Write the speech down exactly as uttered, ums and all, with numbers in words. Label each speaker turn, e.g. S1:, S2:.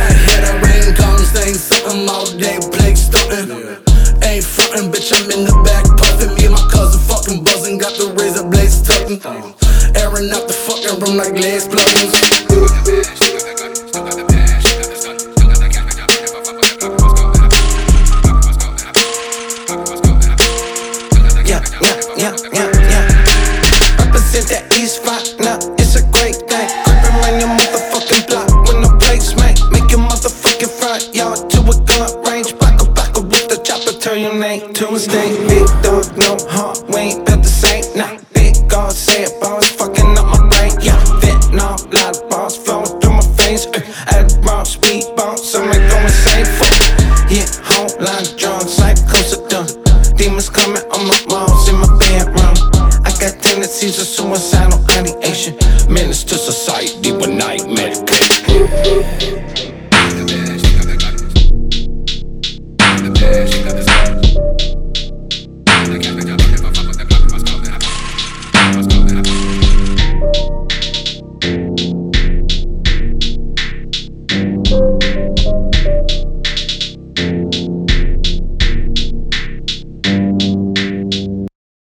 S1: Hear the rain comes, saying something all day, play stuntin'. Ain't frontin', bitch, I'm in the back puffin'. Me and my cousin fucking buzzin', got the razor blades tuckin'. Airing out the fucking room like glass plugins.